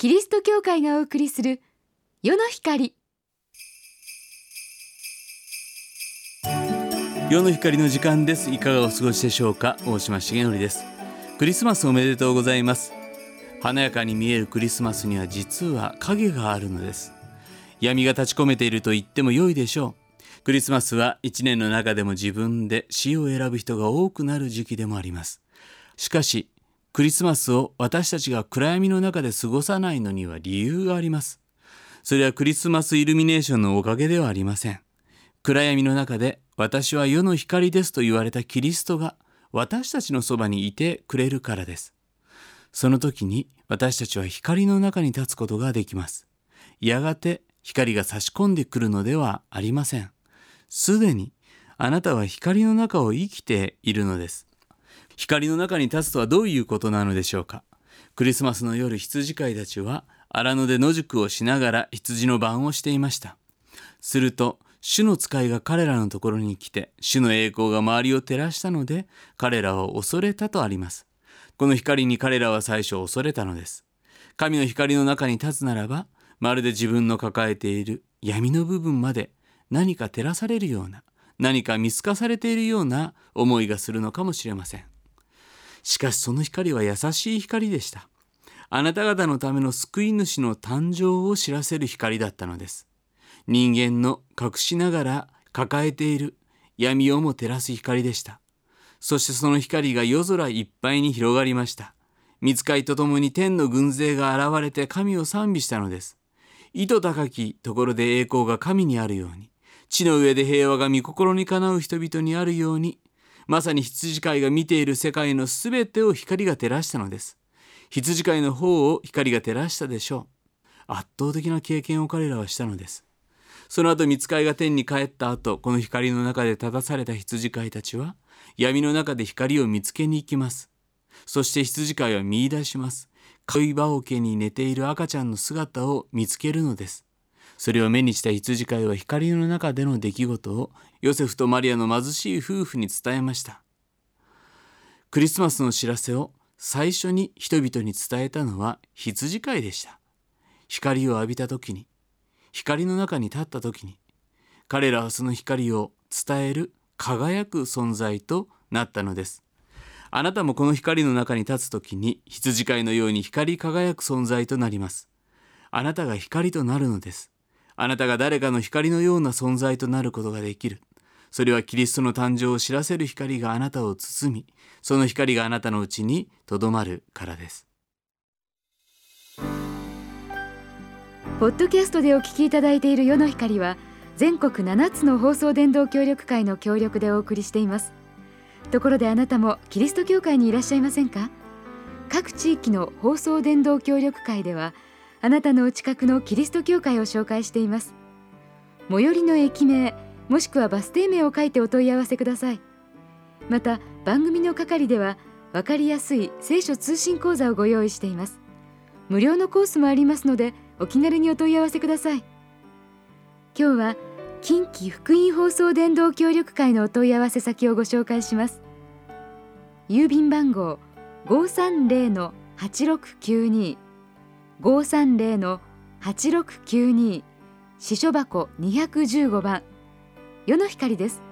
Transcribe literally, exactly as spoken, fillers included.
キリスト教会がお送りする世の光。 世の光の時間です。いかがお過ごしでしょうか。大島重則です。クリスマスおめでとうございます。華やかに見えるクリスマスには実は影があるのです。闇が立ち込めていると言っても良いでしょう。クリスマスは一年の中でも自分で死を選ぶ人が多くなる時期でもあります。しかしクリスマスを私たちが暗闇の中で過ごさないのには理由があります。それはクリスマスイルミネーションのおかげではありません。暗闇の中で私は世の光ですと言われたキリストが私たちのそばにいてくれるからです。その時に私たちは光の中に立つことができます。やがて光が差し込んでくるのではありません。すでにあなたは光の中を生きているのです。光の中に立つとはどういうことなのでしょうか。クリスマスの夜、羊飼いたちは荒野で野宿をしながら羊の番をしていました。すると主の使いが彼らのところに来て、主の栄光が周りを照らしたので彼らは恐れたとあります。この光に彼らは最初恐れたのです。神の光の中に立つならば、まるで自分の抱えている闇の部分まで何か照らされるような、何か見透かされているような思いがするのかもしれません。しかしその光は優しい光でした。あなた方のための救い主の誕生を知らせる光だったのです。人間の隠しながら抱えている闇をも照らす光でした。そしてその光が夜空いっぱいに広がりました。御使いとともに天の軍勢が現れて神を賛美したのです。意図高きところで栄光が神にあるように、地の上で平和が御心にかなう人々にあるように、まさに羊飼いが見ている世界のすべてを光が照らしたのです。羊飼いの方を光が照らしたでしょう。圧倒的な経験を彼らはしたのです。その後御使いが天に帰った後、この光の中で立たされた羊飼いたちは闇の中で光を見つけに行きます。そして羊飼いは見出します。恋羽桶に寝ている赤ちゃんの姿を見つけるのです。それを目にした羊飼いは光の中での出来事をヨセフとマリアの貧しい夫婦に伝えました。クリスマスの知らせを最初に人々に伝えたのは羊飼いでした。光を浴びた時に、光の中に立った時に、彼らはその光を伝える輝く存在となったのです。あなたもこの光の中に立つ時に羊飼いのように光り輝く存在となります。あなたが光となるのです。あなたが誰かの光のような存在となることができる。それはキリストの誕生を知らせる光があなたを包み、その光があなたのうちにとどまるからです。 ポッドキャストでお聞きいただいている世の光は、全国ななつの放送伝道協力会の協力でお送りしています。ところであなたもキリスト教会にいらっしゃいませんか？各地域の放送伝道協力会では、あなたのお近くのキリスト教会を紹介しています。最寄りの駅名、もしくはバス停名を書いてお問い合わせください。また番組の係では分かりやすい聖書通信講座をご用意しています。無料のコースもありますので、お気軽にお問い合わせください。今日は近畿福音放送伝道協力会のお問い合わせ先をご紹介します。郵便番号 ごーさんぜろのはちろくきゅうに ごーさんぜろのはちろくきゅうに、支所箱にひゃくじゅうごばん、世の光です。